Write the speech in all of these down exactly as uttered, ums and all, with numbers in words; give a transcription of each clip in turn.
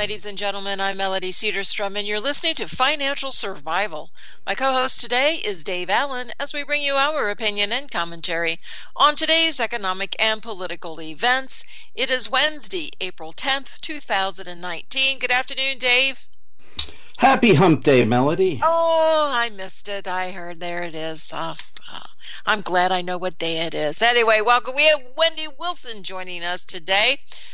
ladies and gentlemen. I'm Melody Cedarstrom, and you're listening to Financial Survival. My co-host today is Dave Allen, as we bring you our opinion and commentary on today's economic and political events. It is Wednesday, April tenth, two thousand nineteen. Good afternoon, Dave. Happy Hump Day, Melody. Oh, I missed it. I heard. There it is. Uh, uh, I'm glad I know what day it is. Anyway, welcome. We have Wendy Wilson joining us today.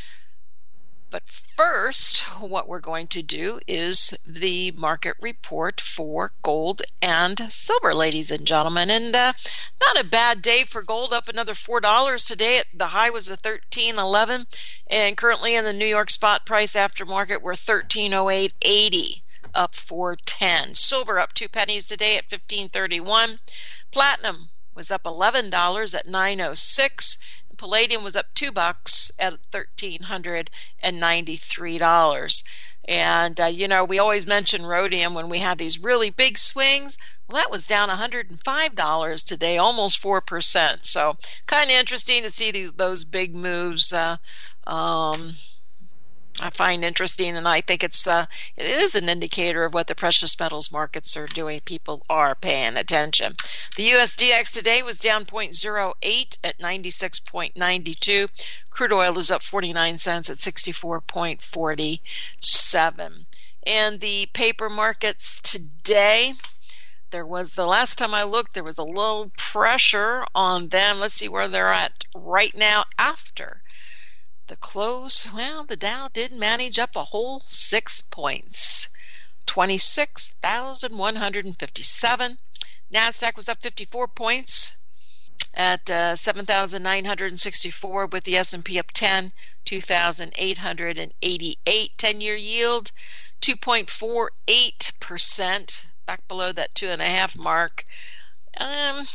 But first, what we're going to do is the market report for gold and silver, ladies and gentlemen. And uh, not a bad day for gold, up another four dollars today. The high was a thirteen eleven, and currently in the New York spot price after market, we're thirteen oh eight eighty, up four ten. Silver up two pennies today at fifteen thirty-one. Platinum was up eleven dollars at nine oh six. Palladium was up two bucks at thirteen hundred ninety-three dollars. And, uh, you know, we always mention rhodium when we have these really big swings. Well, that was down one hundred five dollars today, almost four percent. So kind of interesting to see these those big moves. Uh, um, I find interesting, and I think it's uh, it is an indicator of what the precious metals markets are doing. People are paying attention. The U S D X today was down zero point zero eight at ninety-six point nine two. Crude oil is up forty-nine cents at sixty-four point four seven. And the paper markets today, there was, the last time I looked, there was a little pressure on them. Let's see where they're at right now after the close. Well, the Dow did manage up a whole six points, twenty-six thousand one hundred fifty-seven. NASDAQ was up fifty-four points at uh, seven thousand nine hundred sixty-four, with the S and P up ten, two thousand eight hundred eighty-eight. ten-year yield, two point four eight percent, back below that two and a half mark. Um...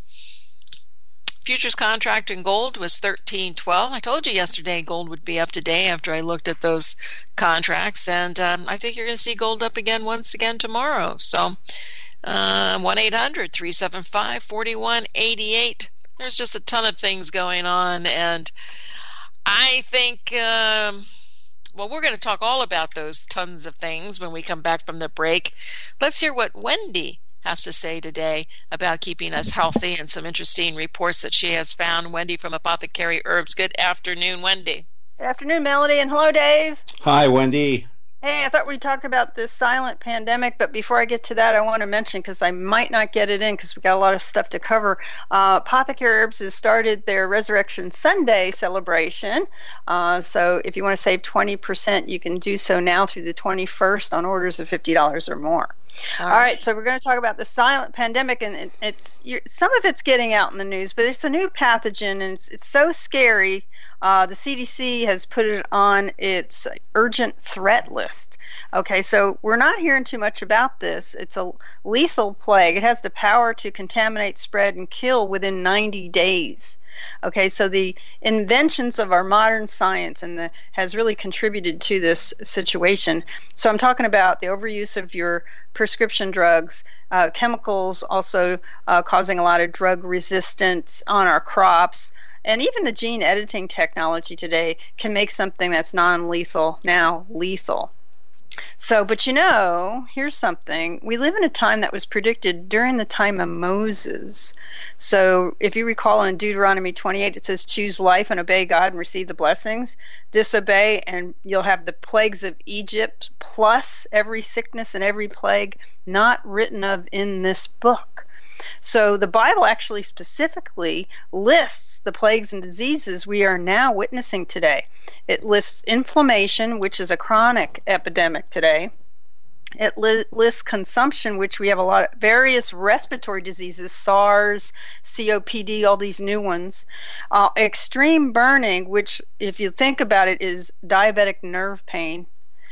Futures contract in gold was thirteen twelve. I told you yesterday gold would be up today after I looked at those contracts, and um, I think you're going to see gold up again once again tomorrow. So uh, one eight hundred three seven five four one eight eight. There's just a ton of things going on, and I think, um, well, we're going to talk all about those tons of things when we come back from the break. Let's hear what Wendy has to say today about keeping us healthy and some interesting reports that she has found. Wendy from Apothecary Herbs. Good afternoon, Wendy. Good afternoon, Melody, and hello, Dave. Hi, Wendy. Hey, I thought we'd talk about this silent pandemic, but before I get to that, I want to mention, because I might not get it in because we got a lot of stuff to cover, uh, Apothecary Herbs has started their Resurrection Sunday celebration. Uh, so if you want to save twenty percent, you can do so now through the twenty-first on orders of fifty dollars or more. All right. All right, so we're going to talk about the silent pandemic, and it, it's you're, some of it's getting out in the news, but it's a new pathogen, and it's it's so scary. Uh, the C D C has put it on its urgent threat list. Okay, so we're not hearing too much about this. It's a lethal plague. It has the power to contaminate, spread, and kill within ninety days. Okay, so the inventions of our modern science and the has really contributed to this situation. So I'm talking about the overuse of your prescription drugs, uh, chemicals also uh, causing a lot of drug resistance on our crops, and even the gene editing technology today can make something that's non-lethal now lethal. So, but you know, here's something. We live in a time that was predicted during the time of Moses. So if you recall in Deuteronomy twenty-eight, it says, choose life and obey God and receive the blessings. Disobey and you'll have the plagues of Egypt, plus every sickness and every plague not written of in this book. So the Bible actually specifically lists the plagues and diseases we are now witnessing today. It lists inflammation, which is a chronic epidemic today. It li- lists consumption, which we have a lot of various respiratory diseases, SARS, C O P D, all these new ones. Uh, extreme burning, which if you think about it is diabetic nerve pain,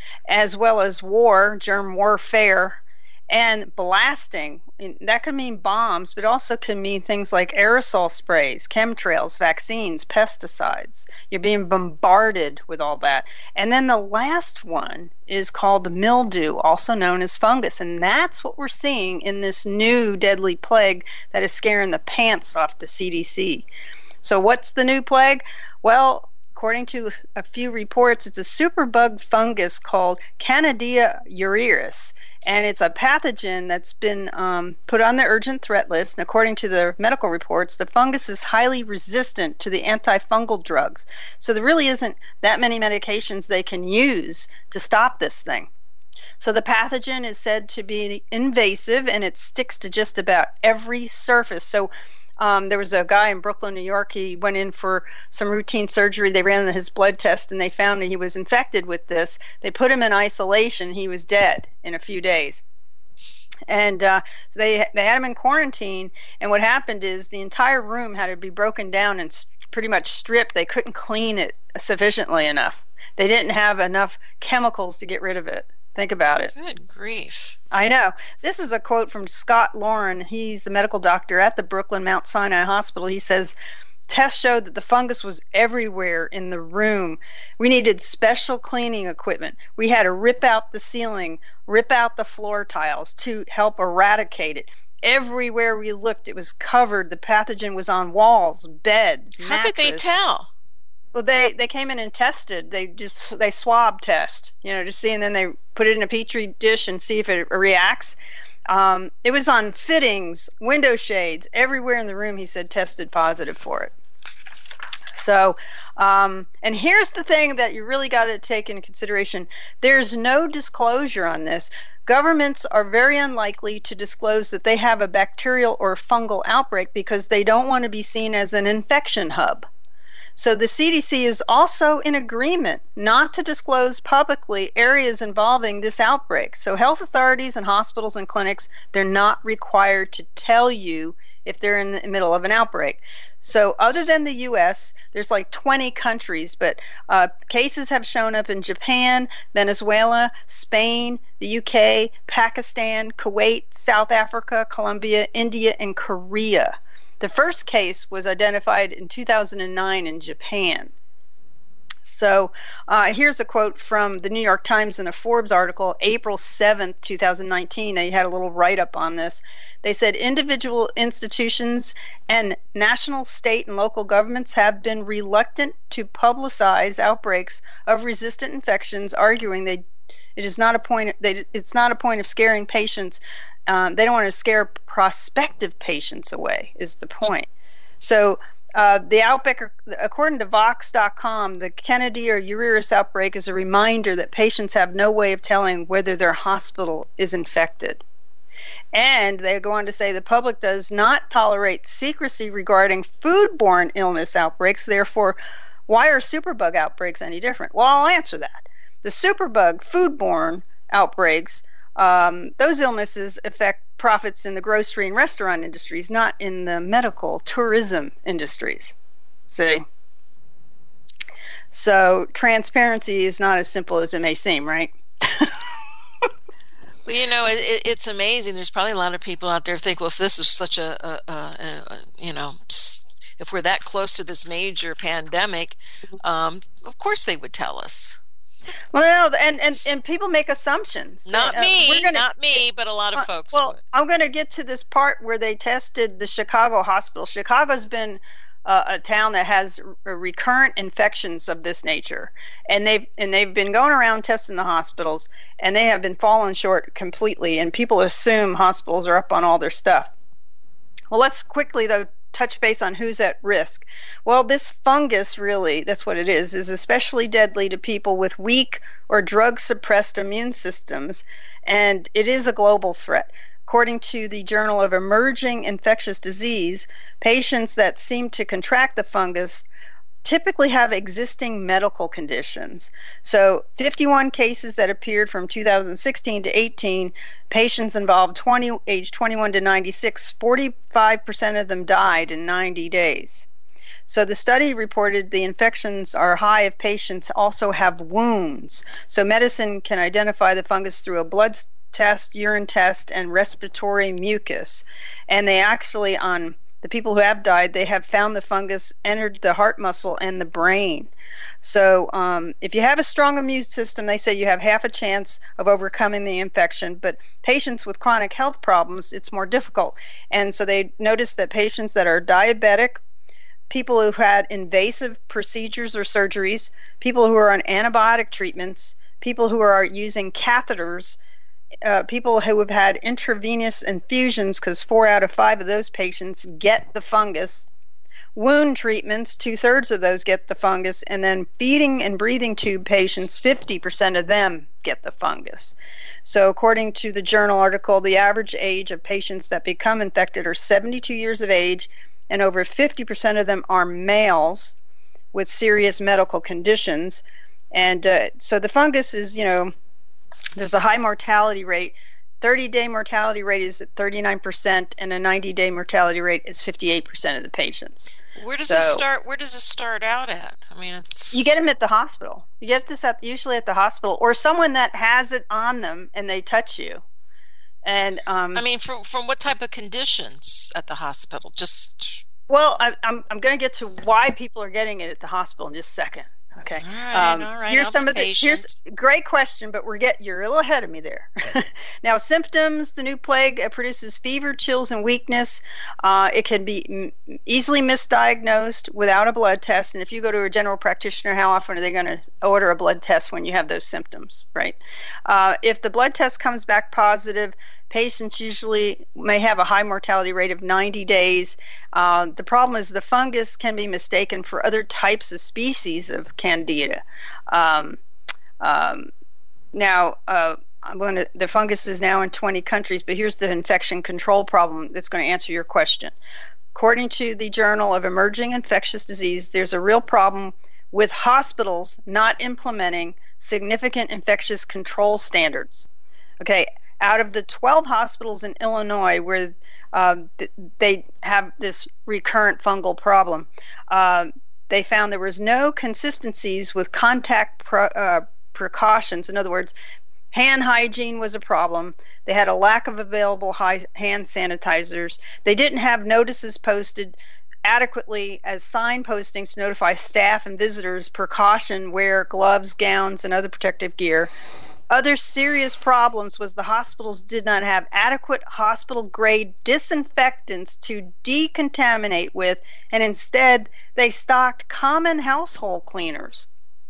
as well as war, germ warfare, and blasting. That could mean bombs, but also can mean things like aerosol sprays, chemtrails, vaccines, pesticides. You're being bombarded with all that. And then the last one is called mildew, also known as fungus. And that's what we're seeing in this new deadly plague that is scaring the pants off the C D C. So what's the new plague? Well, according to a few reports, it's a superbug fungus called Candida aureus. And it's a pathogen that's been um, put on the urgent threat list. And according to the medical reports, the fungus is highly resistant to the antifungal drugs. So there really isn't that many medications they can use to stop this thing. So the pathogen is said to be invasive, and it sticks to just about every surface. So um, there was a guy in Brooklyn, New York. He went in for some routine surgery. They ran his blood test, and they found that he was infected with this. They put him in isolation. He was dead in a few days. And uh, so they they had him in quarantine. And what happened is the entire room had to be broken down and st- pretty much stripped. They couldn't clean it sufficiently enough. They didn't have enough chemicals to get rid of it. Think about it. Good grief. I know. This is a quote from Scott Lauren. He's the medical doctor at the Brooklyn Mount Sinai Hospital. He says, tests showed that the fungus was everywhere in the room. We needed special cleaning equipment. We had to rip out the ceiling, rip out the floor tiles to help eradicate it. Everywhere we looked, it was covered. The pathogen was on walls, bed, mattress. How could they tell? Well, they, they came in and tested. They just they swab test, you know, to see, and then they put it in a petri dish and see if it reacts. Um, it was on fittings, window shades, everywhere in the room. He said tested positive for it. So, um, and here's the thing that you really got to take into consideration: there's no disclosure on this. Governments are very unlikely to disclose that they have a bacterial or fungal outbreak because they don't want to be seen as an infection hub. So the C D C is also in agreement not to disclose publicly areas involving this outbreak. So health authorities and hospitals and clinics, they're not required to tell you if they're in the middle of an outbreak. So other than the U S, there's like twenty countries, but uh, cases have shown up in Japan, Venezuela, Spain, the U K, Pakistan, Kuwait, South Africa, Colombia, India, and Korea. The first case was identified in two thousand nine in Japan. So uh, here's a quote from the New York Times in a Forbes article, April seventh, two thousand nineteen. They had a little write-up on this. They said individual institutions and national, state, and local governments have been reluctant to publicize outbreaks of resistant infections, arguing they it is not a point. They, it's not a point of scaring patients. Um, they don't want to scare prospective patients away, is the point. So uh, the outbreak, according to Vox dot com, the Candida aureus outbreak is a reminder that patients have no way of telling whether their hospital is infected. And they go on to say the public does not tolerate secrecy regarding foodborne illness outbreaks. Therefore, why are superbug outbreaks any different? Well, I'll answer that. The superbug foodborne outbreaks, Um, those illnesses affect profits in the grocery and restaurant industries, not in the medical tourism industries. See? So transparency is not as simple as it may seem, right? Well, you know, it, it's amazing. There's probably a lot of people out there who think, well, if this is such a, a, a, a you know, if we're that close to this major pandemic, um, of course they would tell us. Well, and, and, and people make assumptions. Not uh, me, we're gonna, not me, but a lot of uh, folks Well, would. I'm going to get to this part where they tested the Chicago hospital. Chicago's been uh, a town that has r- recurrent infections of this nature, and they've and they've been going around testing the hospitals, and they have been falling short completely. And people assume hospitals are up on all their stuff. Well, let's quickly though touch base on who's at risk. Well, this fungus, really, that's what it is, is especially deadly to people with weak or drug-suppressed immune systems, and it is a global threat. According to the Journal of Emerging Infectious Disease, patients that seem to contract the fungus typically have existing medical conditions. So fifty-one cases that appeared from two thousand sixteen to eighteen, patients involved twenty, age twenty-one to ninety-six, forty-five percent of them died in ninety days. So the study reported the infections are high if patients also have wounds. So medicine can identify the fungus through a blood test, urine test, and respiratory mucus. And they actually, on the people who have died, they have found the fungus entered the heart muscle and the brain. So um, if you have a strong immune system, they say you have half a chance of overcoming the infection. But patients with chronic health problems, it's more difficult. And so they noticed that patients that are diabetic, people who've had invasive procedures or surgeries, people who are on antibiotic treatments, people who are using catheters, uh, people who have had intravenous infusions, because four out of five of those patients get the fungus. Wound treatments, two-thirds of those get the fungus, and then feeding and breathing tube patients, fifty percent of them get the fungus. So according to the journal article, the average age of patients that become infected are seventy-two years of age, and over fifty percent of them are males with serious medical conditions. And uh, so the fungus is, you know, there's a high mortality rate. thirty-day mortality rate is at thirty-nine percent, and a ninety-day mortality rate is fifty-eight percent of the patients. Where does So- it start? Where does it start out at? I mean, it's You get them at the hospital. You get this at usually at the hospital, or someone that has it on them and they touch you. And um, I mean, from from what type of conditions at the hospital? Just well, I, I'm I'm going to get to why people are getting it at the hospital in just a second. Okay. all right, Um, all right. here's I'll some be of the patient. here's great question, but we're get you're a little ahead of me there. Now, symptoms: the new plague uh, produces fever, chills, and weakness. Uh, it can be m- easily misdiagnosed without a blood test. And if you go to a general practitioner, how often are they going to order a blood test when you have those symptoms, right? Uh, if the blood test comes back positive, patients usually may have a high mortality rate of ninety days. Uh, the problem is the fungus can be mistaken for other types of species of candida. Um, um, now, uh, I'm going to, the fungus is now in twenty countries, but here's the infection control problem that's going to answer your question. According to the Journal of Emerging Infectious Disease, there's a real problem with hospitals not implementing significant infectious control standards. Okay, out of the twelve hospitals in Illinois where uh, th- they have this recurrent fungal problem, uh, they found there was no consistencies with contact pro- uh, precautions. In other words, hand hygiene was a problem. They had a lack of available high hand sanitizers. They didn't have notices posted adequately as sign postings to notify staff and visitors precaution, wear gloves, gowns, and other protective gear. Other serious problems was the hospitals did not have adequate hospital-grade disinfectants to decontaminate with, and instead they stocked common household cleaners.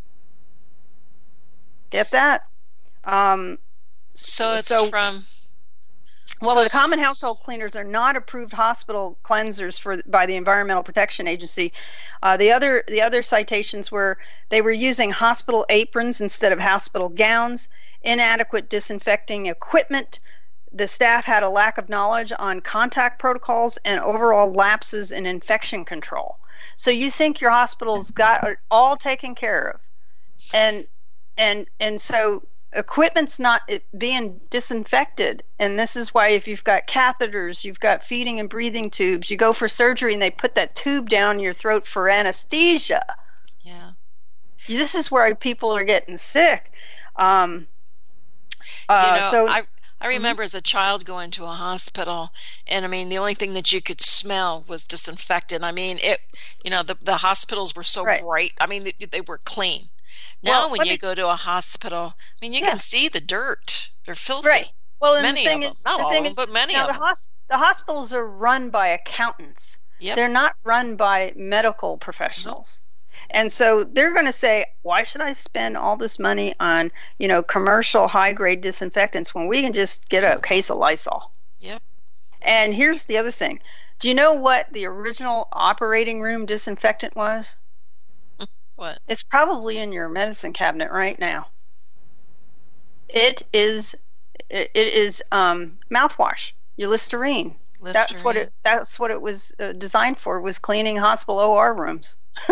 Get that? Um, so it's so- from. well, so the common it's- household cleaners are not approved hospital cleansers for by the Environmental Protection Agency. Uh, the other the other citations were they were using hospital aprons instead of hospital gowns, inadequate disinfecting equipment. The staff had a lack of knowledge on contact protocols and overall lapses in infection control. So you think your hospital's got it all taken care of, and and and so equipment's not being disinfected, and this is why if you've got catheters, you've got feeding and breathing tubes, you go for surgery and they put that tube down your throat for anesthesia. Yeah. This is where people are getting sick. Um, uh, you know, so I I remember as a child going to a hospital, and I mean the only thing that you could smell was disinfectant. I mean it. You know the the hospitals were so Right. bright. I mean they, they were clean. Now Well, when let you me- go to a hospital, I mean you Yeah. can see the dirt. They're filthy. right. Well, and Many the thing of them. is, Not the all thing of them, is, but many now of the, them. hos- the hospitals are run by accountants. Yep. They're not run by medical professionals. And so they're going to say, why should I spend all this money on, you know, commercial high-grade disinfectants when we can just get a case of Lysol? Yep. And here's the other thing. Do you know what the original operating room disinfectant was? What? It's probably in your medicine cabinet right now. It is it, it is um, mouthwash, your Listerine. That's what it that's what it was uh, designed for, was cleaning hospital O R rooms.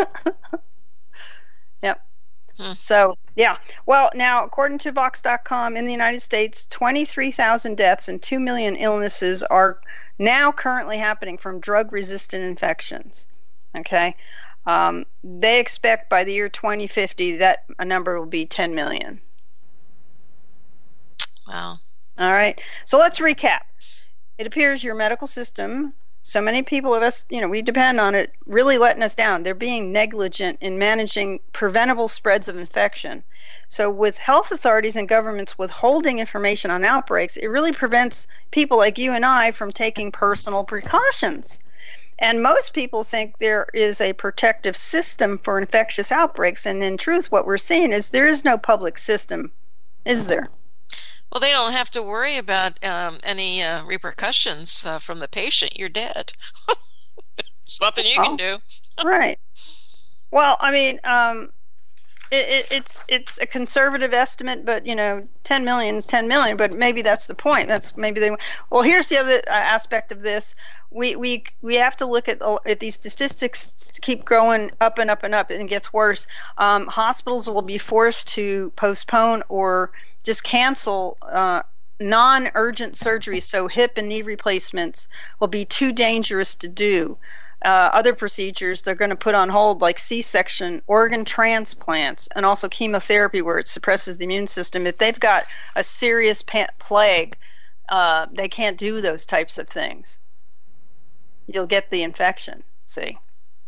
Yep. Hmm. So, yeah. Well, now, according to Vox dot com, in the United States, twenty-three thousand deaths and two million illnesses are now currently happening from drug-resistant infections. Okay? Um, they expect by the year twenty fifty that a number will be ten million. Wow. All right. So let's recap. It appears your medical system, so many people of us, you know, we depend on it, really letting us down. They're being negligent in managing preventable spreads of infection. So with health authorities and governments withholding information on outbreaks, it really prevents people like you and I from taking personal precautions. And most people think there is a protective system for infectious outbreaks. And in truth, what we're seeing is there is no public system, is there? Well, they don't have to worry about um, any uh, repercussions uh, from the patient. You're dead. There's nothing you oh, can do. Right. Well, I mean, um, it, it, it's it's a conservative estimate, but you know, ten million is ten million. But maybe that's the point. That's maybe they. Well, here's the other uh, aspect of this. We we we have to look at at these statistics keep growing up and up and up, and it gets worse. Um, hospitals will be forced to postpone or just cancel uh, non-urgent surgeries. So hip and knee replacements will be too dangerous to do. Uh, other procedures they're going to put on hold, like C-section, organ transplants, and also chemotherapy, where it suppresses the immune system. If they've got a serious pa- plague, uh, they can't do those types of things. You'll get the infection, see?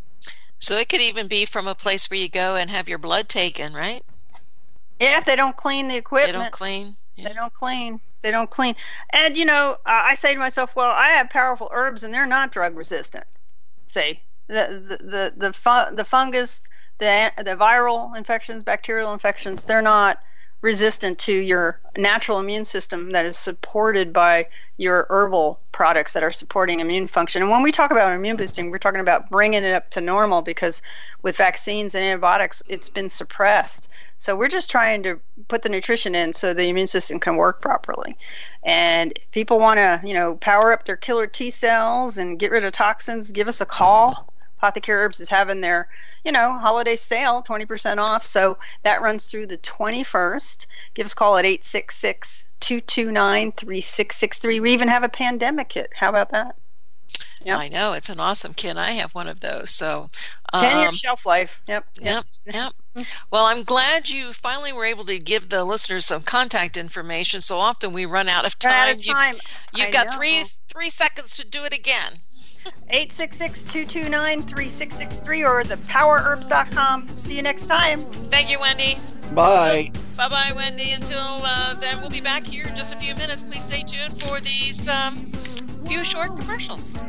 So it could even be from a place where you go and have your blood taken, right? Yeah, if they don't clean the equipment. They don't clean. Yeah. They don't clean. They don't clean. And, you know, uh, I say to myself, well, I have powerful herbs, and they're not drug resistant. See, the the the the, fu- the fungus, the the viral infections, bacterial infections, they're not resistant to your natural immune system that is supported by your herbal products that are supporting immune function. And when we talk about immune boosting, we're talking about bringing it up to normal, because with vaccines and antibiotics, it's been suppressed. So we're just trying to put the nutrition in so the immune system can work properly. And if people want to, you know, power up their killer T cells and get rid of toxins, give us a call. Apothecary Herbs is having their, you know, holiday sale, twenty percent off. So that runs through the twenty-first. Give us a call at eight six six, two two nine, three six six three. We even have a pandemic kit. How about that? Yep. I know. It's an awesome kit. I have one of those. So um, ten year shelf life. Yep. Yep. Yep. Well, I'm glad you finally were able to give the listeners some contact information. So often we run out of time. Run out of time. You, you've got know. three three seconds to do it again. eight six six, two two nine, three six six three or the power herbs dot com. See you next time. Thank you, Wendy. Bye. Bye bye, Wendy. Until uh, then, we'll be back here in just a few minutes. Please stay tuned for these um, few short commercials.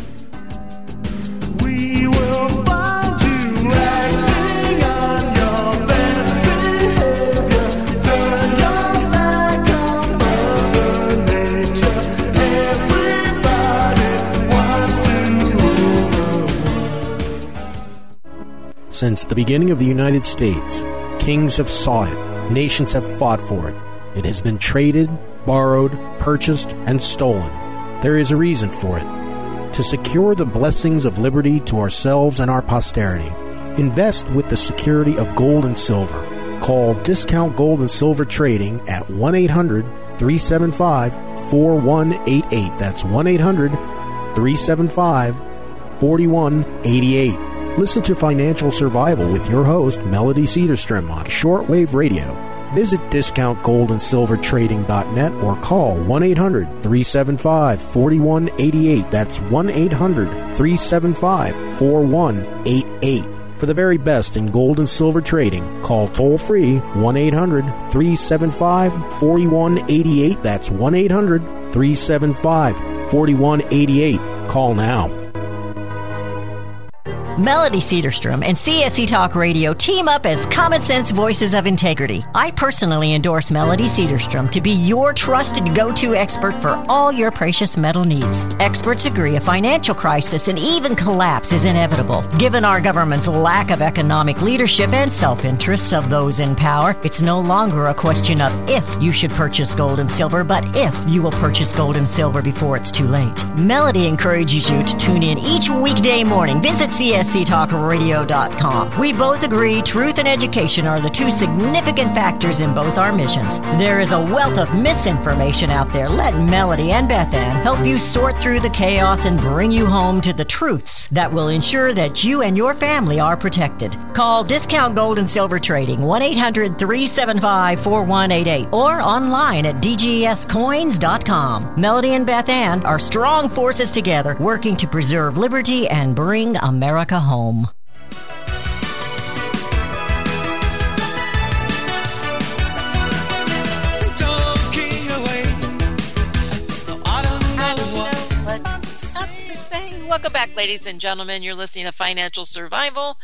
We will find you acting on your best behavior. Turn your back on Mother Nature. Everybody wants to rule the world. Since the beginning of the United States, kings have sought it, nations have fought for it. It has been traded, borrowed, purchased, and stolen. There is a reason for it. To secure the blessings of liberty to ourselves and our posterity, invest with the security of gold and silver. Call Discount Gold and Silver Trading at one eight hundred, three seven five, four one eight eight. That's one eight hundred, three seven five, four one eight eight. Listen to Financial Survival with your host, Melody Cedarstrom, on shortwave radio. Visit discount gold and silver trading dot net or call one eight hundred, three seven five, four one eight eight. That's one eight hundred, three seven five, four one eight eight. For the very best in gold and silver trading, call toll-free one eight hundred, three seven five, four one eight eight. That's one eight hundred, three seven five, four one eight eight. Call now. Melody Cedarstrom and C S C Talk Radio team up as common sense voices of integrity. I personally endorse Melody Cedarstrom to be your trusted go-to expert for all your precious metal needs. Experts agree a financial crisis and even collapse is inevitable. Given our government's lack of economic leadership and self-interests of those in power, it's no longer a question of if you should purchase gold and silver, but if you will purchase gold and silver before it's too late. Melody encourages you to tune in each weekday morning. Visit C S C talk radio dot com. We both agree truth and education are the two significant factors in both our missions. There is a wealth of misinformation out there. Let Melody and Beth Ann help you sort through the chaos and bring you home to the truths that will ensure that you and your family are protected. Call Discount Gold and Silver Trading one eight hundred, three seven five, four one eight eight or online at d g s coins dot com. Melody and Beth Ann are strong forces together working to preserve liberty and bring America home. Welcome back, ladies and gentlemen. You're listening to Financial Survival,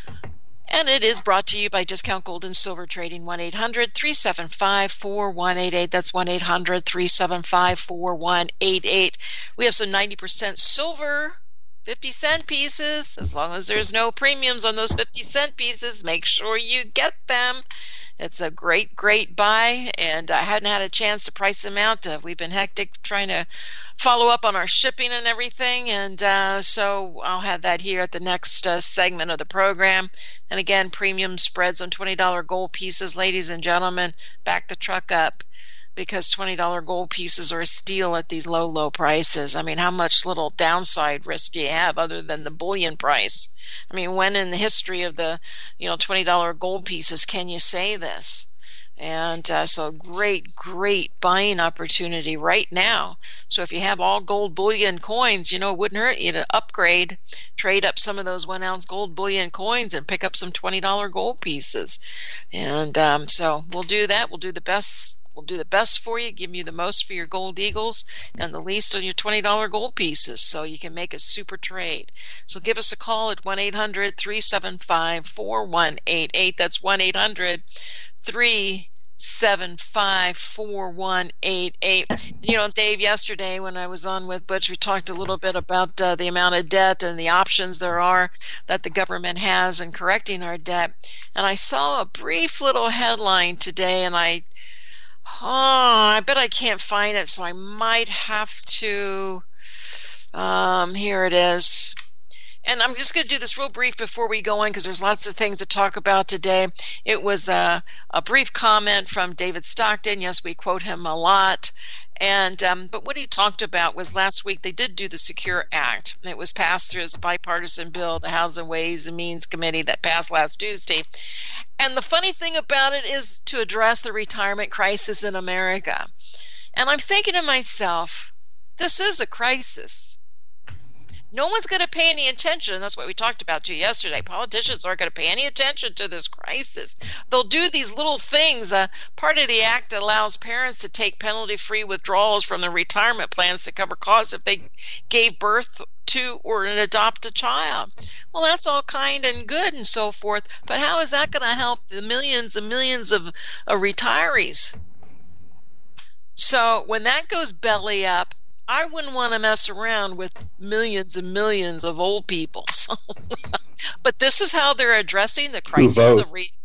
and it is brought to you by Discount Gold and Silver Trading, one eight hundred, three seven five, four one eight eight. That's one eight hundred, three seven five, four one eight eight. We have some ninety percent silver, fifty cent pieces. As long as there's no premiums on those fifty cent pieces, make sure you get them. It's a great, great buy, and I hadn't had a chance to price them out. Uh, we've been hectic trying to follow up on our shipping and everything, and uh, so I'll have that here at the next uh, segment of the program. And again, premium spreads on twenty dollar gold pieces, ladies and gentlemen. Back the truck up, because twenty dollar gold pieces are a steal at these low, low prices. I mean, how much little downside risk do you have other than the bullion price? I mean, when in the history of the, you know, twenty dollar gold pieces can you say this? And uh, so great, great buying opportunity right now. So if you have all gold bullion coins, you know, it wouldn't hurt you to upgrade, trade up some of those one ounce gold bullion coins and pick up some twenty dollar gold pieces. And um, so we'll do that. We'll do the best. We'll do the best for you, give you the most for your gold eagles and the least on your twenty dollar gold pieces, so you can make a super trade. So give us a call at one eight hundred, three seven five, four one eight eight. That's one eight hundred, three seven five, four one eight eight. You know, Dave, yesterday when I was on with Butch, we talked a little bit about uh, the amount of debt and the options there are that the government has in correcting our debt. And I saw a brief little headline today, and I Oh, I bet I can't find it, so I might have to, um, here it is. And I'm just going to do this real brief before we go in, because there's lots of things to talk about today. It was a, a brief comment from David Stockton. Yes, we quote him a lot. And um, but what he talked about was last week they did do the Secure Act. It was passed through as a bipartisan bill, the House and Ways and Means Committee, that passed last Tuesday. And the funny thing about it is to address the retirement crisis in America. And I'm thinking to myself, this is a crisis. No one's going to pay any attention. That's what we talked about too yesterday. Politicians aren't going to pay any attention to this crisis. They'll do these little things. Uh, part of the act allows parents to take penalty-free withdrawals from their retirement plans to cover costs if they gave birth to or adopt a child. Well, that's all kind and good and so forth, but how is that going to help the millions and millions of, of retirees? So when that goes belly up, I wouldn't want to mess around with millions and millions of old people. So, but this is how they're addressing the crisis of re-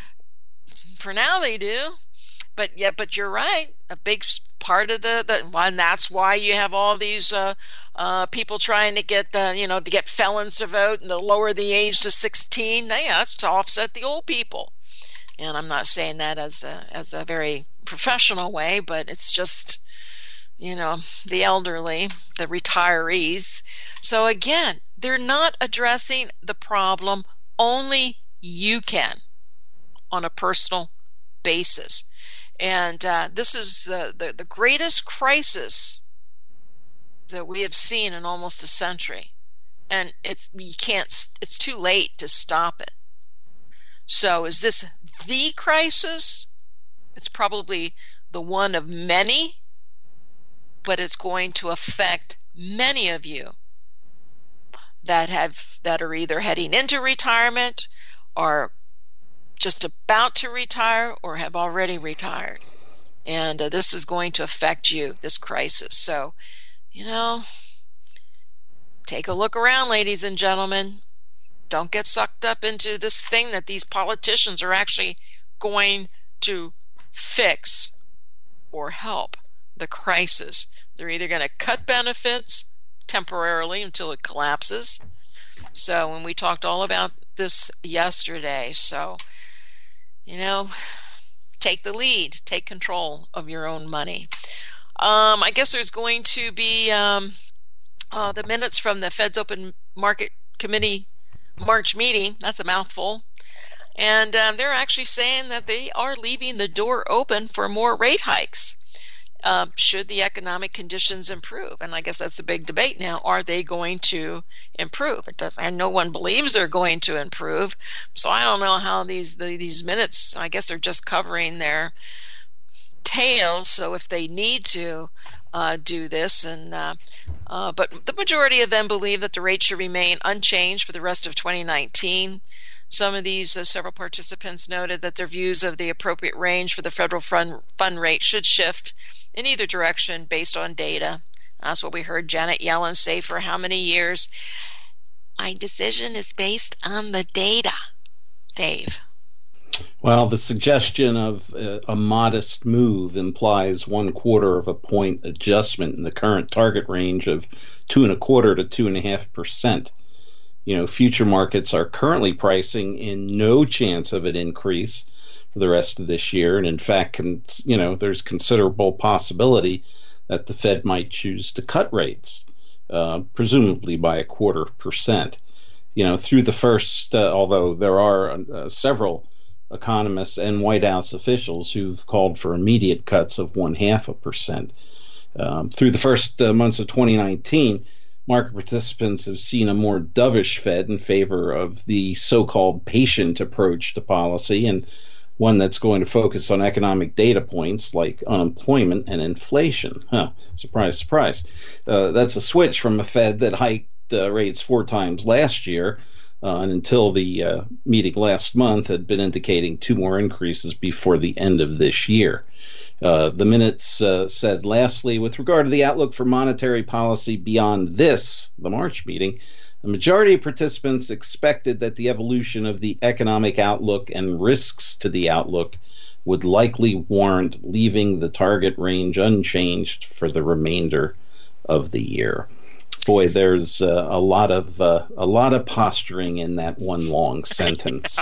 for now they do. But yeah, but you're right. A big part of the, the and that's why you have all these uh, uh, people trying to get the, you know, to get felons to vote and to lower the age to sixteen. Now, yeah, that's to offset the old people. And I'm not saying that as a, as a very professional way, but it's just, you know, the elderly, the retirees. So again, they're not addressing the problem. Only you can on a personal basis. And uh, this is the, the, the greatest crisis that we have seen in almost a century. And it's you can't, it's too late to stop it. So is this the crisis? It's probably the one of many, but it's going to affect many of you that have that are either heading into retirement or just about to retire or have already retired. And uh, this is going to affect you, this crisis. So, you know, take a look around, ladies and gentlemen. Don't get sucked up into this thing that these politicians are actually going to fix or help the crisis. They're either going to cut benefits temporarily until it collapses. So, when we talked all about this yesterday, so, you know, take the lead, take control of your own money. Um, I guess there's going to be um, uh, the minutes from the Fed's Open Market Committee March meeting. That's a mouthful. And um, they're actually saying that they are leaving the door open for more rate hikes. Uh, should the economic conditions improve? And I guess that's a big debate now. Are they going to improve? It does, and no one believes they're going to improve. So I don't know how these the, these minutes, I guess they're just covering their tails. So if they need to uh, do this, and uh, Uh, but the majority of them believe that the rate should remain unchanged for the rest of twenty nineteen. Some of these uh, several participants noted that their views of the appropriate range for the federal fund, fund rate should shift in either direction based on data. That's what we heard Janet Yellen say for how many years. My decision is based on the data. Dave. Well, the suggestion of uh, a modest move implies one quarter of a point adjustment in the current target range of two and a quarter to two and a half percent. You know, future markets are currently pricing in no chance of an increase for the rest of this year, and in fact, con- you know, there's considerable possibility that the Fed might choose to cut rates, uh, presumably by a quarter percent. You know, through the first, uh, although there are uh, several economists and White House officials who've called for immediate cuts of one half a percent. Um, through the first uh, months of twenty nineteen, market participants have seen a more dovish Fed in favor of the so-called patient approach to policy, and one that's going to focus on economic data points like unemployment and inflation. Huh, surprise, surprise. Uh, that's a switch from a Fed that hiked uh, rates four times last year, uh, and until the uh, meeting last month had been indicating two more increases before the end of this year. Uh, the minutes uh, said, lastly, with regard to the outlook for monetary policy beyond this, the March meeting, the majority of participants expected that the evolution of the economic outlook and risks to the outlook would likely warrant leaving the target range unchanged for the remainder of the year. Boy, there's uh, a lot of uh, a lot of posturing in that one long sentence.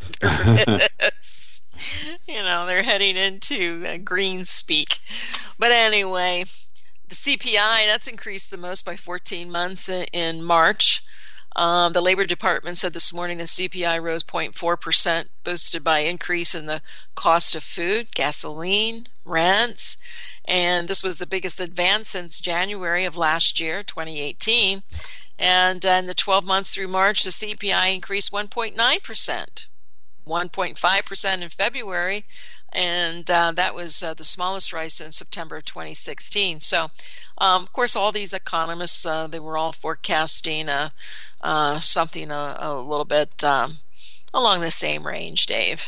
There is. You know, they're heading into uh, green speak. But anyway, the C P I, that's increased the most by fourteen months in, in March. Um, the Labor Department said this morning the C P I rose zero point four percent, boosted by increase in the cost of food, gasoline, rents. And this was the biggest advance since January of last year, twenty eighteen. And uh, in the twelve months through March, the C P I increased one point nine percent. one point five percent in February, and uh, that was uh, the smallest rise since September of twenty sixteen. So, um, of course, all these economists, uh, they were all forecasting uh, uh, something a, a little bit um, along the same range, Dave.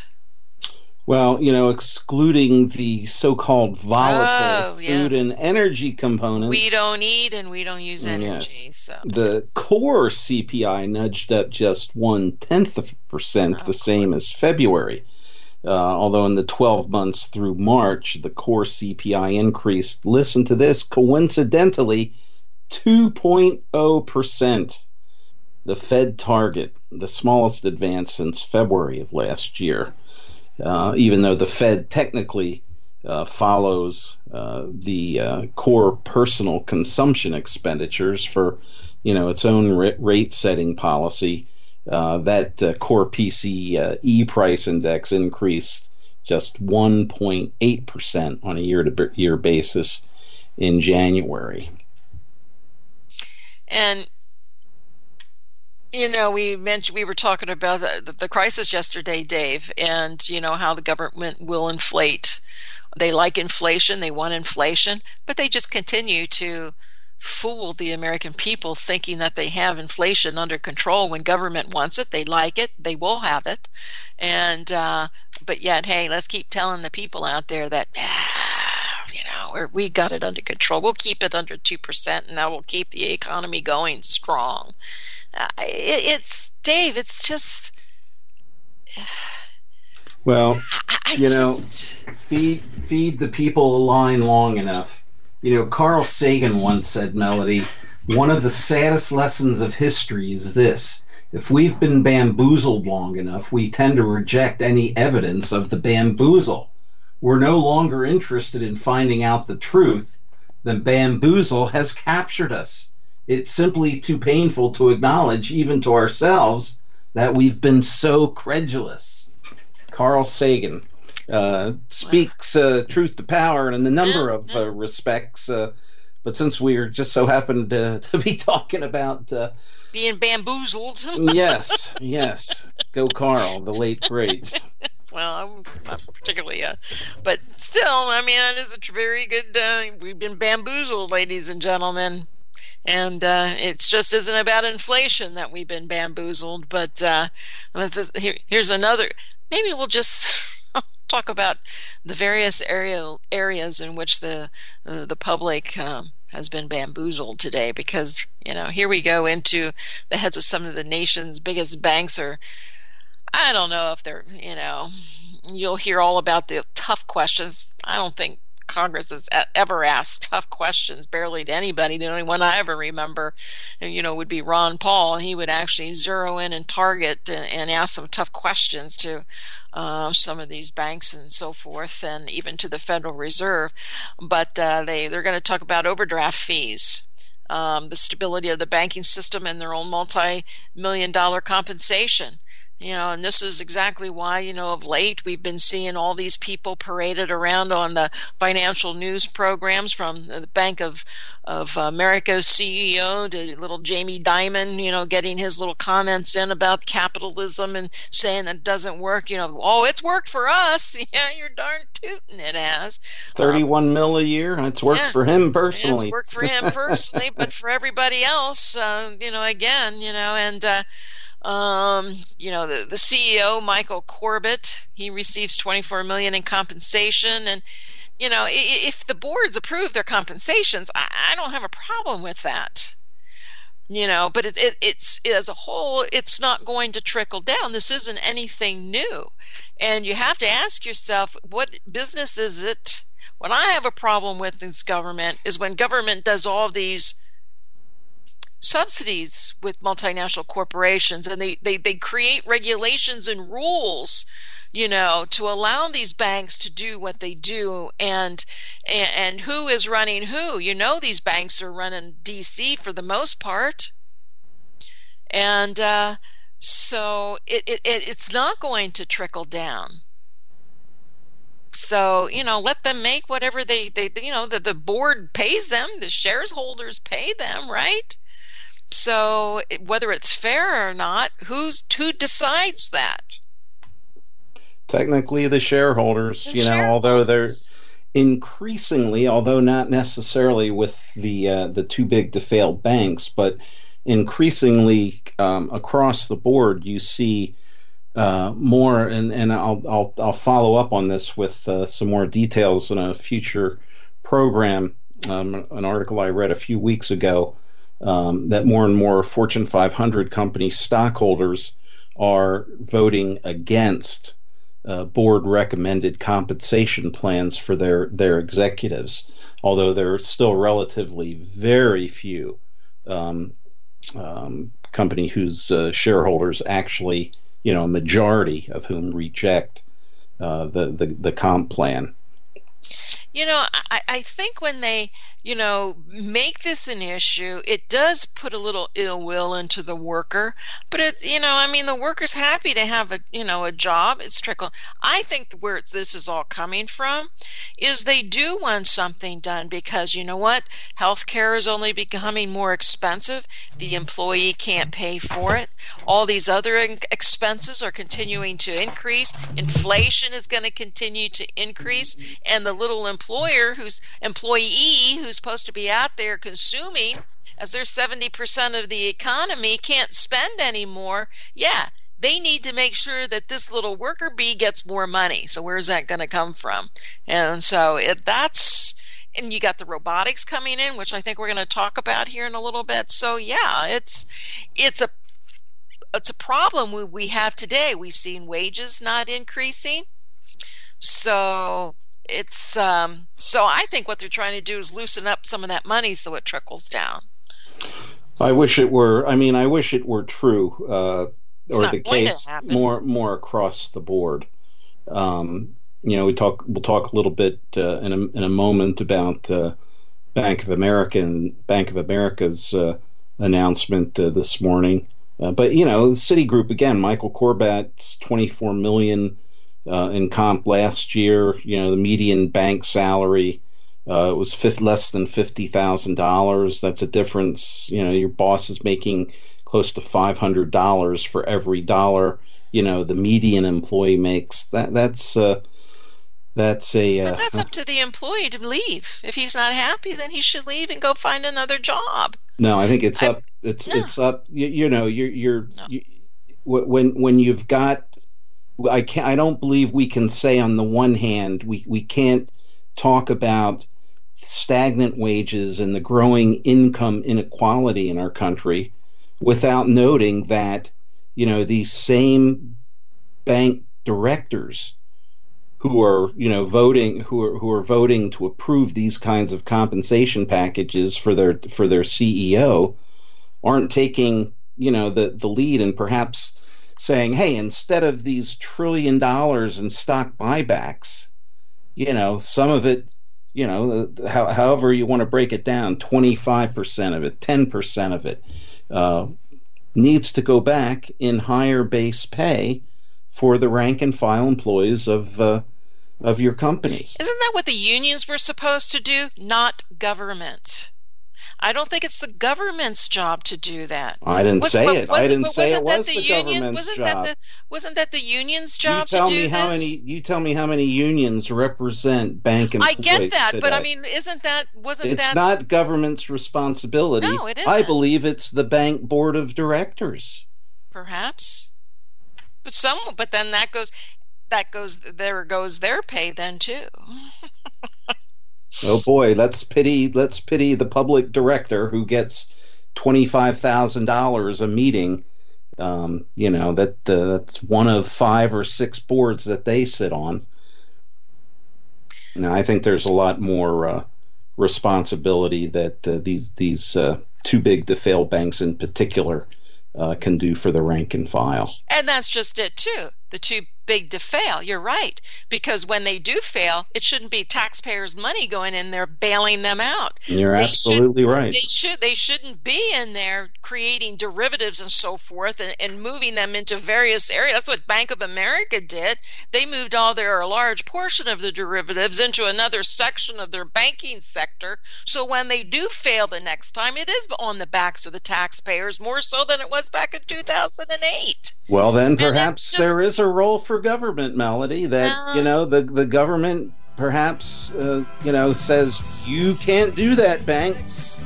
Well, you know, excluding the so-called volatile Oh, food yes. and energy components. We don't eat and we don't use energy. Yes. So The core C P I nudged up just one-tenth of a percent, Oh, the same as February. Uh, although in the twelve months through March, the core C P I increased, listen to this, coincidentally, two point zero percent. The Fed target, the smallest advance since February of last year. Uh, even though the Fed technically uh, follows uh, the uh, core personal consumption expenditures for, you know, its own ra- rate-setting policy, uh, that uh, core P C E price index increased just one point eight percent on a year-to-year basis in January. And you know, we mentioned we were talking about the, the crisis yesterday, Dave, and you know how the government will inflate. They like inflation, they want inflation, but they just continue to fool the American people, thinking that they have inflation under control. When government wants it, they like it, they will have it, and uh, but yet, hey, let's keep telling the people out there that. Ah, you know, we're, we got it under control. We'll keep it under two percent, and that will keep the economy going strong. Uh, it, it's Dave. It's just. Well, I, I you know, just, feed feed the people a line long enough. You know, Carl Sagan once said, Melody, one of the saddest lessons of history is this: if we've been bamboozled long enough, we tend to reject any evidence of the bamboozle. We're no longer interested in finding out the truth. The bamboozle has captured us. It's simply too painful to acknowledge, even to ourselves, that we've been so credulous. Carl Sagan uh, speaks uh, truth to power in a number of uh, respects, uh, but since we just so happen to, to be talking about... Uh, being bamboozled. yes, yes. Go Carl, the late great. Well, I'm not particularly, uh, but still, I mean, it is a very good, uh, we've been bamboozled, ladies and gentlemen. And uh, it's just isn't about inflation that we've been bamboozled. But uh, here, here's another. Maybe we'll just talk about the various area areas in which the uh, the public um, has been bamboozled today. Because you know, here we go into the heads of some of the nation's biggest banks. Or I don't know if they're, you know, you'll hear all about the tough questions. I don't think Congress has ever asked tough questions, barely to anybody. The only one I ever remember, you know, would be Ron Paul. He would actually zero in and target and, and ask some tough questions to uh, some of these banks and so forth, and even to the Federal Reserve. But uh, they, they're going to talk about overdraft fees, um, the stability of the banking system, and their own multi-million dollar compensation. You know, and this is exactly why, you know, of late we've been seeing all these people paraded around on the financial news programs, from the Bank of of America's C E O to little Jamie Dimon, you know, getting his little comments in about capitalism and saying that it doesn't work. You know, oh, it's worked for us. Yeah, you're darn tootin' it has. thirty-one um, mil a year. It's worked yeah, for him personally. It's worked for him personally, but for everybody else, uh, you know, again, you know, and. Uh, Um, you know, the, the C E O, Michael Corbett, he receives twenty-four million dollars in compensation. And, you know, if the boards approve their compensations, I, I don't have a problem with that. You know, but it, it, it's as a whole, it's not going to trickle down. This isn't anything new. And you have to ask yourself, what business is it? What I have a problem with this government is when government does all these subsidies with multinational corporations, and they, they, they create regulations and rules, you know, to allow these banks to do what they do. And, and and who is running who? You know, these banks are running D C for the most part. And uh, so it, it, it it's not going to trickle down. So, you know, let them make whatever they, they you know, the, the board pays them, the shareholders pay them, right? So whether it's fair or not, who's who decides that? Technically, the shareholders, The you know, although they're shareholders. increasingly, although not necessarily with the uh, the too big to fail banks, but increasingly um, across the board, you see uh, more. And, and I'll I'll I'll follow up on this with uh, some more details in a future program. Um, an article I read a few weeks ago. Um, that more and more Fortune five hundred company stockholders are voting against uh, board recommended compensation plans for their, their executives, although there are still relatively very few um, um, company whose uh, shareholders actually, you know, a majority of whom reject uh, the, the, the comp plan. You know, I, I think when they, you know, make this an issue, it does put a little ill will into the worker. But it, you know, I mean, the worker's happy to have a, you know, a job. It's trickle. I think where this is all coming from is they do want something done because, you know what, healthcare is only becoming more expensive. The employee can't pay for it. All these other expenses are continuing to increase. Inflation is going to continue to increase, and the little employer who's employee who's supposed to be out there consuming, as they're seventy percent of the economy, can't spend anymore. Yeah, they need to make sure that this little worker bee gets more money. So where's that going to come from? And so it, that's, and you got the robotics coming in, which I think we're going to talk about here in a little bit. So yeah, it's it's a it's a problem we, we have today. We've seen wages not increasing. So it's um, so I think what they're trying to do is loosen up some of that money so it trickles down. I wish it were. I mean, I wish it were true, uh, It's or not the going to case happen. more more across the board. Um, you know, we talk. We'll talk a little bit uh, in a in a moment about uh, Bank of America and Bank of America's uh, announcement uh, this morning. Uh, but you know, Citigroup again. Michael Corbett's twenty-four million uh, in comp last year. You know, the median bank salary uh, was fifth, less than fifty thousand dollars. That's a difference. You know, your boss is making close to five hundred dollars for every dollar, you know, the median employee makes. That that's uh, that's a uh, But that's up to the employee to leave. If he's not happy, then he should leave and go find another job. No, I think it's I- up. It's no. it's up. You, you know, you're you're No. you, wh- when when you've got. I can't. I don't believe we can say on the one hand we we can't talk about stagnant wages and the growing income inequality in our country without noting that, you know, these same bank directors who are, you know, voting who are who are voting to approve these kinds of compensation packages for their for their C E O aren't taking, you know, the the lead and perhaps saying, hey, instead of these trillion dollars in stock buybacks, you know, some of it, you know, how, however you want to break it down, twenty-five percent of it, ten percent of it, uh, needs to go back in higher base pay for the rank and file employees of uh, of your companies. Isn't that what the unions were supposed to do? Not government. I don't think it's the government's job to do that. I didn't Was- say but it. was- I didn't but say it wasn't that was the, union- government's wasn't job. That the, wasn't that the union's you job tell to do me this? how many. You tell me how many unions represent bank employees I get that, but I today. mean, isn't that wasn't It's that not government's responsibility. No, it I isn't. believe it's the bank board of directors. perhaps? But some, but then that goes, that goes, there goes their pay then too. Oh boy, let's pity let's pity the public director who gets twenty-five thousand dollars a meeting. Um, you know that uh, that's one of five or six boards that they sit on. Now, I think there's a lot more uh, responsibility that uh, these these uh, too big to fail banks in particular uh, can do for the rank and file. And that's just it too. The too big to fail. You're right. Because when they do fail, it shouldn't be taxpayers' money going in there bailing them out. You're They absolutely should, right. They should they shouldn't be in there creating derivatives and so forth and, and moving them into various areas. That's what Bank of America did. They moved all their a large portion of the derivatives into another section of their banking sector. So when they do fail the next time, it is on the backs of the taxpayers more so than it was back in two thousand eight. Well, then And perhaps it's there just- is a role for government, Melody, that, Uh, you know, the, the government perhaps, uh, you know, says, you can't do that, banks.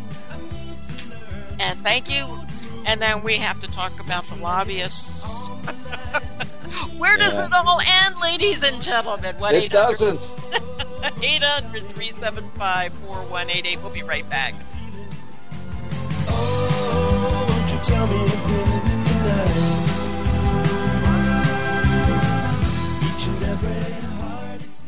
And thank you. And then we have to talk about the lobbyists. Where does Yeah. it all end, ladies and gentlemen? What It doesn't. eight hundred, three seven five, four one eight eight. We'll be right back. Oh, won't you tell me again tonight? Each and every heart is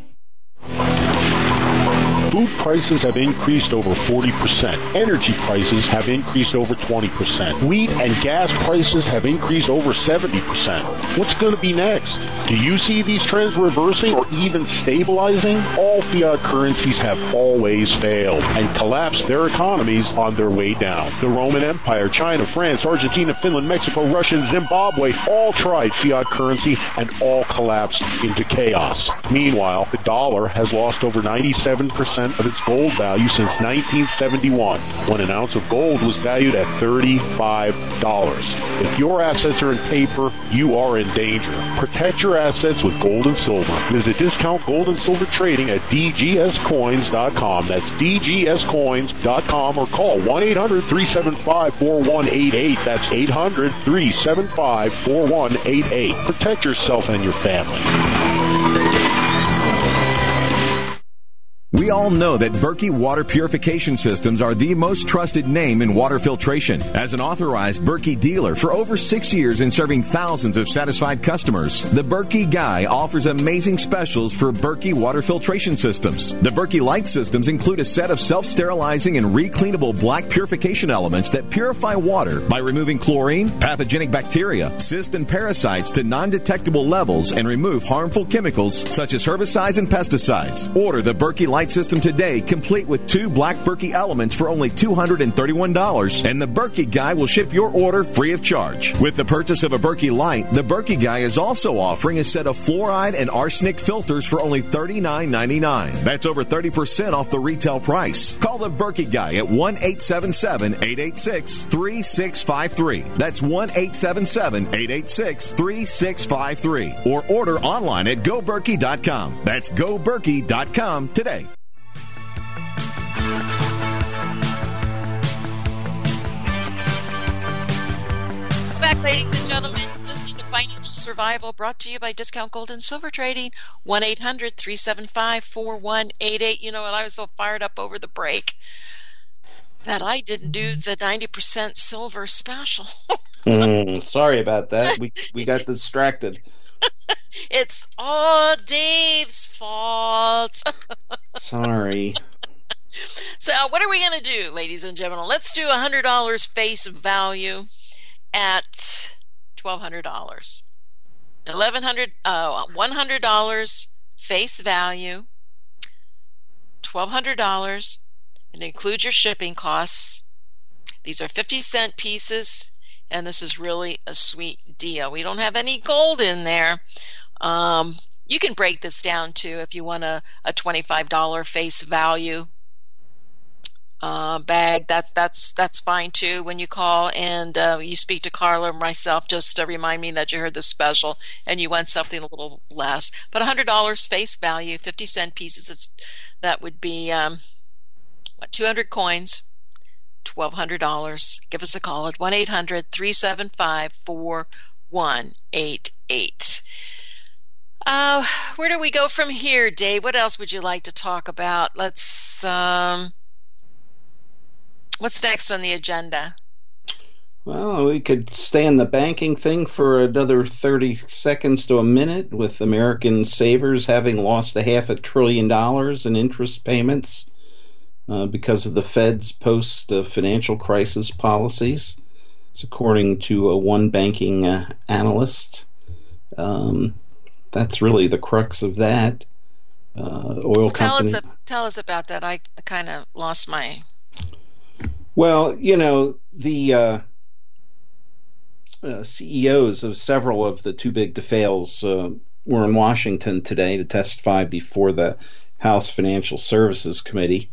Food prices have increased over forty percent. Energy prices have increased over twenty percent. Wheat and gas prices have increased over seventy percent. What's going to be next? Do you see these trends reversing or even stabilizing? All fiat currencies have always failed and collapsed their economies on their way down. The Roman Empire, China, France, Argentina, Finland, Mexico, Russia, and Zimbabwe all tried fiat currency and all collapsed into chaos. Meanwhile, the dollar has lost over ninety-seven percent of its gold value since nineteen seventy-one, when an ounce of gold was valued at thirty-five dollars. If your assets are in paper, you are in danger. Protect your assets with gold and silver. Visit Discount Gold and Silver Trading at d g s coins dot com. That's d g s coins dot com, or call one eight hundred, three seven five, four one eight eight. That's eight hundred, three seven five, four one eight eight. Protect yourself and your family. We all know that Berkey Water Purification Systems are the most trusted name in water filtration. As an authorized Berkey dealer for over six years and serving thousands of satisfied customers, the Berkey Guy offers amazing specials for Berkey Water Filtration Systems. The Berkey Light Systems include a set of self-sterilizing and recleanable black purification elements that purify water by removing chlorine, pathogenic bacteria, cysts, and parasites to non-detectable levels and remove harmful chemicals such as herbicides and pesticides. Order the Berkey Light System today, complete with two black Berkey elements for only two hundred thirty-one dollars, and the Berkey Guy will ship your order free of charge. With the purchase of a Berkey Light, the Berkey Guy is also offering a set of fluoride and arsenic filters for only thirty-nine ninety-nine. That's over thirty percent off the retail price. Call the Berkey Guy at one eight seven seven, eight eight six, three six five three. That's one eight seven seven, eight eight six, three six five three. Or order online at go berkey dot com. That's go berkey dot com today. Ladies and gentlemen, listening to Financial Survival, brought to you by Discount Gold and Silver Trading, one eight hundred three seven five four one eight eight. You know, and I was so fired up over the break that I didn't do the ninety percent silver special. mm, sorry about that. We we got distracted. It's all Dave's fault. Sorry. So what are we going to do, ladies and gentlemen? Let's do one hundred dollars face value at twelve hundred dollars. eleven hundred dollars, uh, one hundred dollars face value, twelve hundred dollars. It includes your shipping costs. These are fifty cent pieces, and this is really a sweet deal. We don't have any gold in there. Um, you can break this down too if you want a, a twenty-five dollars face value uh, bag. That, that's that's fine too. When you call and uh, you speak to Carla or myself, just to remind me that you heard the special and you want something a little less. But one hundred dollars face value, fifty cent pieces, it's, that would be um, what, two hundred coins, twelve hundred dollars. Give us a call at one eight hundred three seven five four one eight eight. Uh, where do we go from here, Dave? What else would you like to talk about? Let's, um, what's next on the agenda? Well, we could stay in the banking thing for another thirty seconds to a minute, with American savers having lost a half a trillion dollars in interest payments uh, because of the Fed's post-financial crisis policies. It's according to a one banking uh, analyst. Um, that's really the crux of that. Uh, oil tell company. Us, tell us about that. I kind of lost my... Well, you know, the... Uh, Uh, C E Os of several of the too big to fails uh, were in Washington today to testify before the House Financial Services Committee.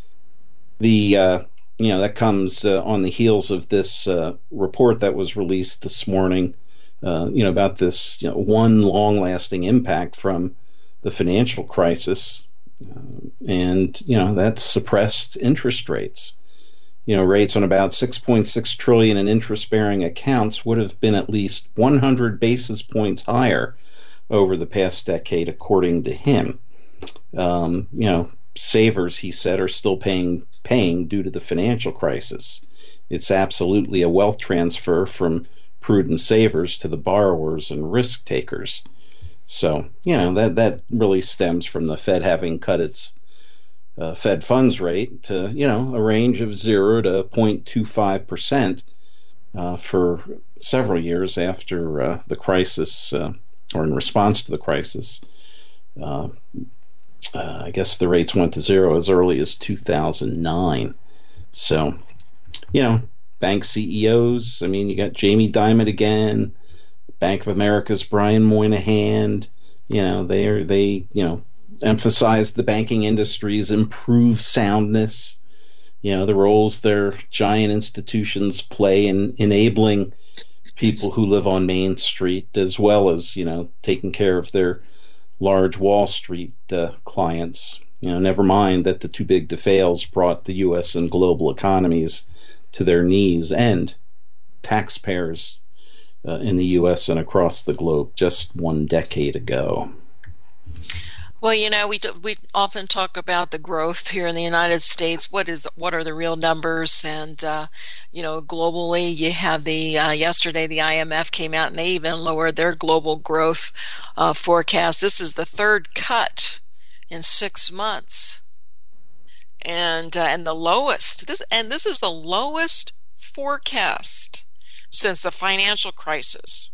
The uh, you know that comes uh, on the heels of this uh, report that was released this morning. Uh, you know about this you know, one long-lasting impact from the financial crisis, uh, and you know that suppressed interest rates. You know, rates on about six point six trillion dollars in interest-bearing accounts would have been at least one hundred basis points higher over the past decade, according to him. Um, you know, savers, he said, are still paying paying due to the financial crisis. It's absolutely a wealth transfer from prudent savers to the borrowers and risk takers. So, you know, that that really stems from the Fed having cut its Uh, Fed funds rate to, you know, a range of zero to zero point two five percent uh, for several years after uh, the crisis, uh, or in response to the crisis. Uh, uh, I guess the rates went to zero as early as two thousand nine. So, you know, bank C E Os, I mean, you got Jamie Dimon again, Bank of America's Brian Moynihan, you know, they're, they, you know, emphasize the banking industry's improved soundness, you know, the roles their giant institutions play in enabling people who live on Main Street, as well as, you know, taking care of their large Wall Street uh, clients. You know, never mind that the too big to fails brought the U S and global economies to their knees, and taxpayers uh, in the U S and across the globe just one decade ago. Well, you know, we we often talk about the growth here in the United States. What is what are the real numbers? And uh, you know, globally, you have the uh, yesterday the I M F came out and they even lowered their global growth uh, forecast. This is the third cut in six months, and uh, and the lowest. This and this is the lowest forecast since the financial crisis.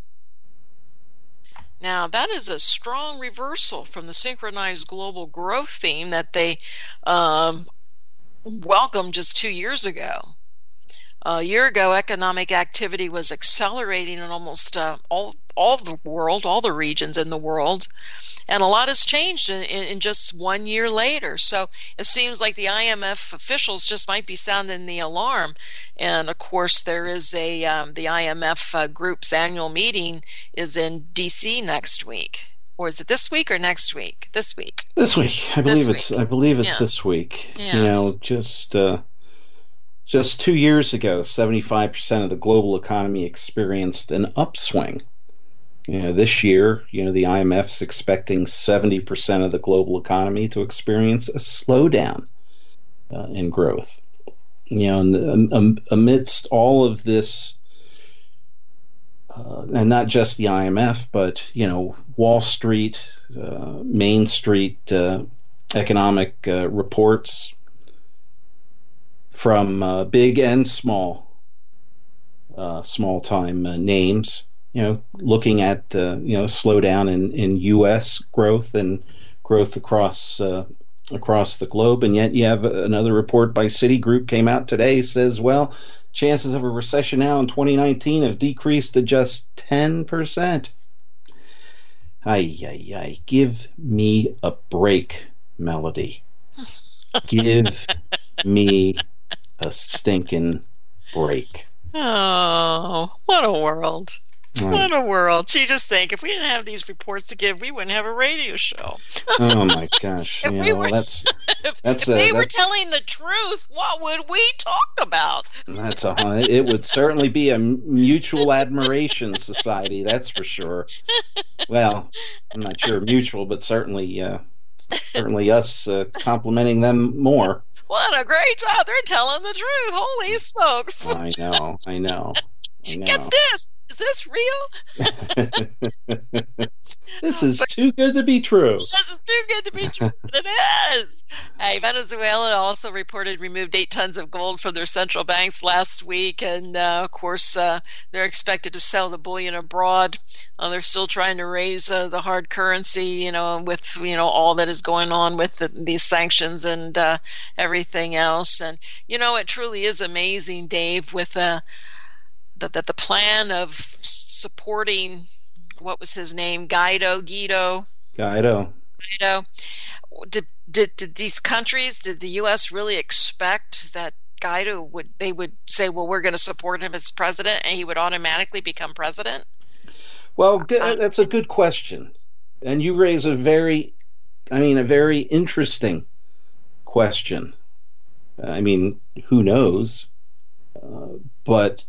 Now, that is a strong reversal from the synchronized global growth theme that they um, welcomed just two years ago. A year ago, economic activity was accelerating in almost uh, all, all the world, all the regions in the world, and a lot has changed in, in, in just one year later. So it seems like the I M F officials just might be sounding the alarm. And of course, there is a um, the I M F uh, group's annual meeting is in D C next week, or is it this week or next week? This week. This week, I believe this it's. Week. I believe it's yeah. this week. Yes. You know, just uh, just two years ago, seventy-five percent of the global economy experienced an upswing. You know, this year, you know, the I M F's expecting seventy percent of the global economy to experience a slowdown uh, in growth. You know, and the, um, amidst all of this, uh, and not just the I M F, but, you know, Wall Street, uh, Main Street uh, economic uh, reports from uh, big and small, uh, small-time uh, names, you know, looking at, uh, you know, slowdown in, in U S growth and growth across uh, across the globe. And yet you have another report by Citigroup came out today, says, well, chances of a recession now in twenty nineteen have decreased to just ten percent. Ay, ay, ay. Give me a break, Melody. Give me a stinking break. Oh, what a world. What a world. Gee, just think, if we didn't have these reports to give, we wouldn't have a radio show. Oh, my gosh. if you we know, were, that's, if, that's if a, they were that's, telling the truth, what would we talk about? That's a, it would certainly be a mutual admiration society, that's for sure. Well, I'm not sure mutual, but certainly, uh, certainly us uh, complimenting them more. What a great job. They're telling the truth. Holy smokes. I know, I know, I know. Get this. Is this real? This is too good to be true. This is too good to be true. It is. Hey, Venezuela also reported removed eight tons of gold from their central banks last week, and uh, of course uh, they're expected to sell the bullion abroad. Uh, they're still trying to raise uh, the hard currency, you know, with you know all that is going on with the, these sanctions and uh, everything else. And you know, it truly is amazing, Dave, with uh, that the, the plan of supporting, what was his name, Guaido, Guido, Guaido, Guaido. Did, did did these countries, did the U S really expect that Guaido would they would say, well, we're going to support him as president, and he would automatically become president? Well, that's a good question, and you raise a very, I mean, a very interesting question. I mean, who knows? Uh, but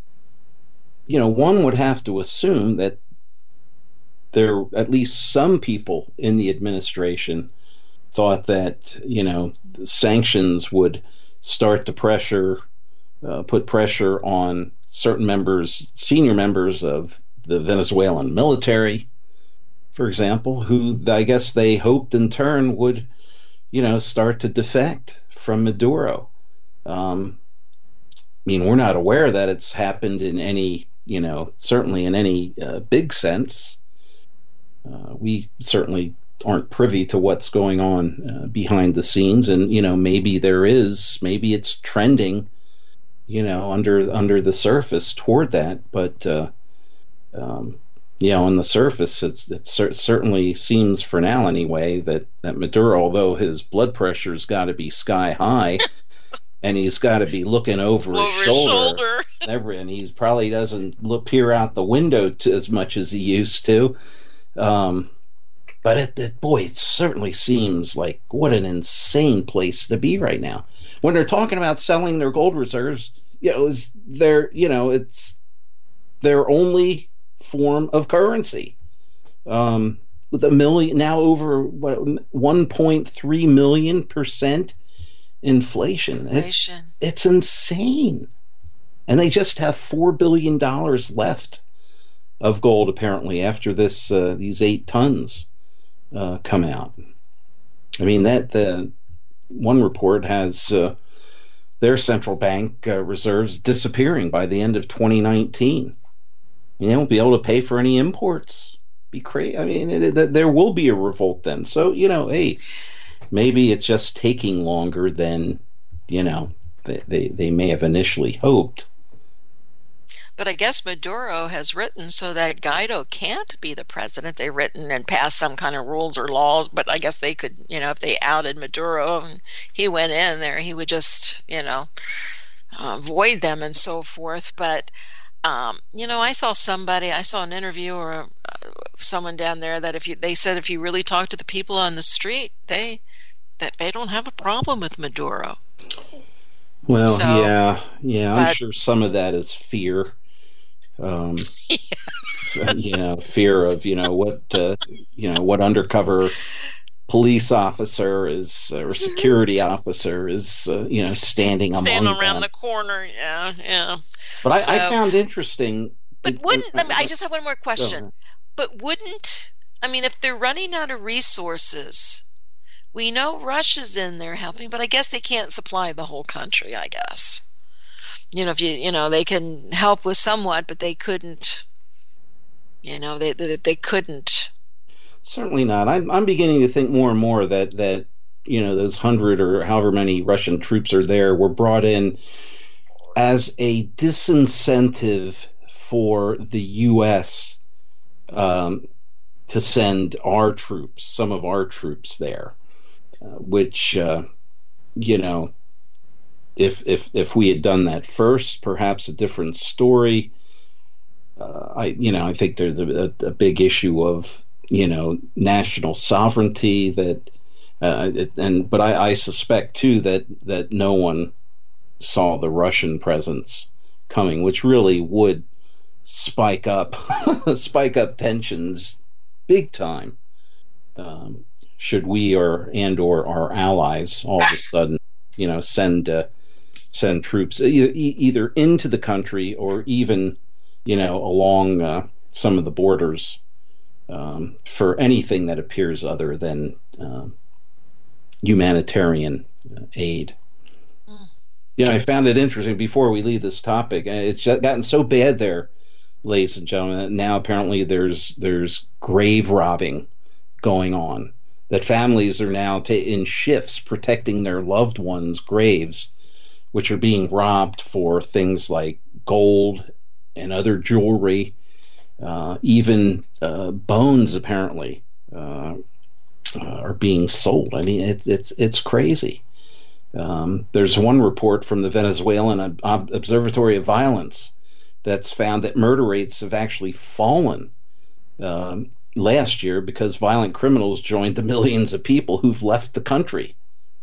you know, one would have to assume that there, at least some people in the administration, thought that, you know, the sanctions would start to pressure, uh, put pressure on certain members, senior members of the Venezuelan military, for example, who I guess they hoped in turn would, you know, start to defect from Maduro. Um, I mean, we're not aware that it's happened in any, you know, certainly in any uh, big sense. Uh, we certainly aren't privy to what's going on uh, behind the scenes, and you know, maybe there is, maybe it's trending, you know, under under the surface toward that. But uh, um, you know, on the surface, it's it cer- certainly seems, for now anyway, that that Maduro, although his blood pressure's got to be sky high. And he's got to be looking over, over his his shoulder, shoulder. every, and he probably doesn't look peer out the window to, as much as he used to. Um, but it, it, boy, it certainly seems like what an insane place to be right now. When they're talking about selling their gold reserves, you know, is their, you know, it's their only form of currency. Um, with a million now over what one point three million percent. Inflation. Inflation. It's, it's insane. And they just have four billion dollars left of gold, apparently, after this uh, these eight tons uh, come out. I mean, that the one report has uh, their central bank uh, reserves disappearing by the end of twenty nineteen. I mean, they won't be able to pay for any imports. Be crazy. I mean, it, it, there will be a revolt then. So, you know, hey, maybe it's just taking longer than, you know, they, they, they may have initially hoped. But I guess Maduro has written so that Guaido can't be the president. They've written and passed some kind of rules or laws, but I guess they could, you know, if they outed Maduro and he went in there, he would just, you know, uh, void them and so forth. But, um, you know, I saw somebody, I saw an interview or uh, someone down there that if you, they said if you really talk to the people on the street, they, that they don't have a problem with Maduro. Well, So, yeah, yeah. I'm but- sure some of that is fear. Um, Yeah. you know, fear of you know what uh, you know what undercover police officer is or security officer is uh, you know standing Standing among around them. the corner, yeah, yeah. But I, So- I found interesting. But it- wouldn't, it- let me, I just have one more question. ahead. But wouldn't, I mean, if they're running out of resources, we know Russia's in there helping, but I guess they can't supply the whole country, I guess. You know, if you, you know, they can help with somewhat, but they couldn't, you know, they, they, they couldn't. Certainly not. I'm I'm beginning to think more and more that that you know those hundred or however many Russian troops are there were brought in as a disincentive for the U S um, to send our troops, some of our troops there, uh, which uh, you know, if if if we had done that first, perhaps a different story. Uh, I you know I think there's a, a big issue of you know national sovereignty that uh, it, and but I, I suspect too that that no one saw the Russian presence coming, which really would spike up spike up tensions big time. Um, should we or and or our allies all of a sudden you know send uh, send troops e- e- either into the country or even you know along uh, some of the borders. Um, for anything that appears other than uh, humanitarian uh, aid. Mm. You know, I found it interesting before we leave this topic. It's just gotten so bad there, ladies and gentlemen, that now apparently there's there's grave robbing going on. That families are now ta- in shifts protecting their loved ones' graves, which are being robbed for things like gold and other jewelry. Uh, even uh, bones apparently uh, uh, are being sold. I mean, it's it's it's crazy. Um, there's one report from the Venezuelan Ob- Observatory of Violence that's found that murder rates have actually fallen um, last year because violent criminals joined the millions of people who've left the country.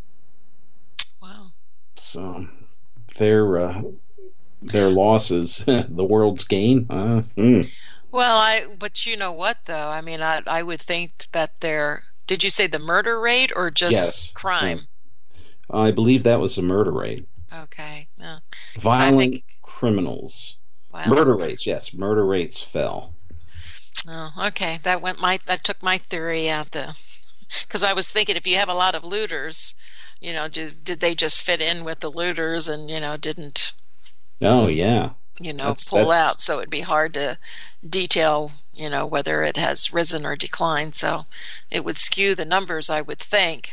Wow. So their uh, their losses, the world's gain. Uh, mm. Well, I, but you know what, though? I mean, I, I would think that they're, did you say the murder rate or just Yes. crime? Yeah. I believe that was the murder rate. Okay. Yeah. Violent think- criminals. Wow. Murder rates, yes. Murder rates fell. Oh, okay. That went my, that took my theory out the, because I was thinking if you have a lot of looters, you know, did, did they just fit in with the looters and, you know, didn't, Oh, yeah. you know, That's- pull that's- out. So it'd be hard to detail, you know, whether it has risen or declined. So it would skew the numbers, I would think,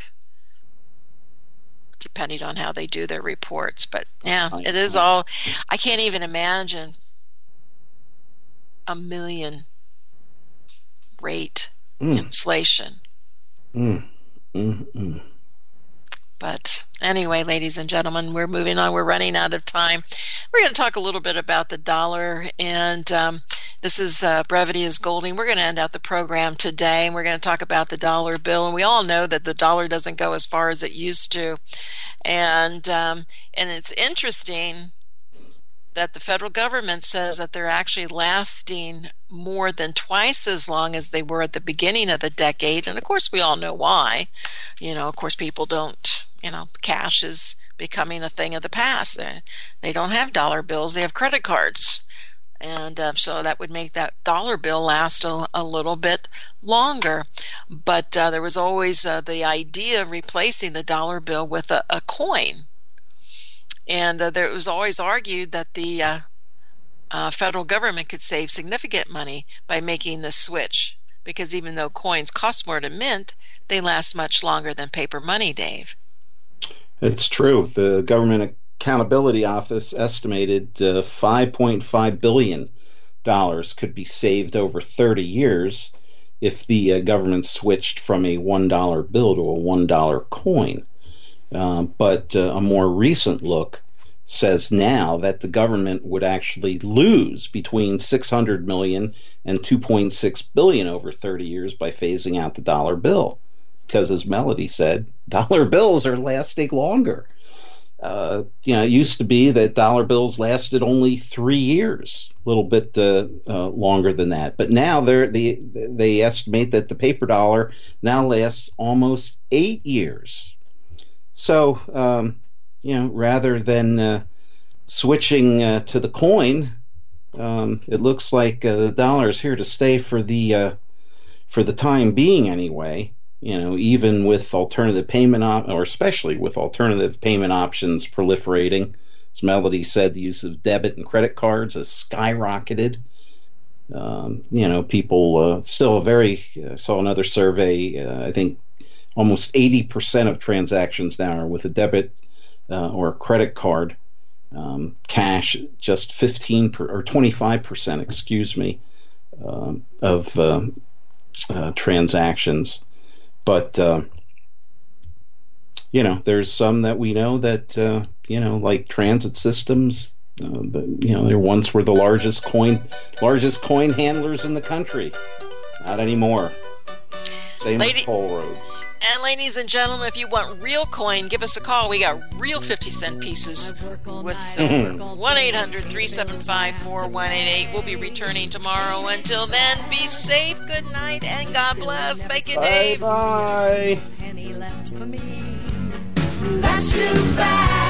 depending on how they do their reports. But yeah, I it is see. all, I can't even imagine a million rate Mm, inflation. mm, mm, mm. But anyway, ladies and gentlemen, we're moving on. We're running out of time. We're going to talk a little bit about the dollar. And um, this is uh, Brevity is Golding. We're going to end out the program today. And we're going to talk about the dollar bill. And we all know that the dollar doesn't go as far as it used to. And um, and it's interesting that the federal government says that they're actually lasting more than twice as long as they were at the beginning of the decade. And of course, we all know why. You know, of course, people don't, you know, cash is becoming a thing of the past. They, they don't have dollar bills, they have credit cards. And uh, so that would make that dollar bill last a, a little bit longer. But uh, there was always uh, the idea of replacing the dollar bill with a, a coin. And uh, there it was always argued that the uh, uh, federal government could save significant money by making this switch, because even though coins cost more to mint, they last much longer than paper money, Dave. It's true. The Government Accountability Office estimated uh, five point five billion dollars could be saved over thirty years if the uh, government switched from a one dollar bill to a one dollar coin. Uh, but uh, a more recent look says now that the government would actually lose between six hundred million dollars and two point six billion dollars over thirty years by phasing out the dollar bill. Because as Melody said, dollar bills are lasting longer. Uh, you know, it used to be that dollar bills lasted only three years, a little bit uh, uh, longer than that. But now they're, they they estimate that the paper dollar now lasts almost eight years. So, um, you know, rather than uh, switching uh, to the coin, um, it looks like uh, the dollar is here to stay for the uh, for the time being, anyway. You know, even with alternative payment op- or especially with alternative payment options proliferating, as Melody said, the use of debit and credit cards has skyrocketed. Um, you know, people uh, still a very uh, saw another survey. Uh, I think almost eighty percent of transactions now are with a debit uh, or a credit card. Um, cash, just fifteen per, or twenty-five percent, excuse me, um, of uh, uh, transactions. But, uh, you know, there's some that we know that, uh, you know, like transit systems, uh, the, you know, they once were the largest coin, largest coin handlers in the country. Not anymore. Same Lady- with toll roads. And ladies and gentlemen, if you want real coin, give us a call. We got real fifty cent pieces with silver. one eight hundred three seven five four one eight eight. We'll be returning tomorrow. Until then, be safe, good night, and God bless. Thank you, Dave. Bye-bye. Penny left for me. That's too bad.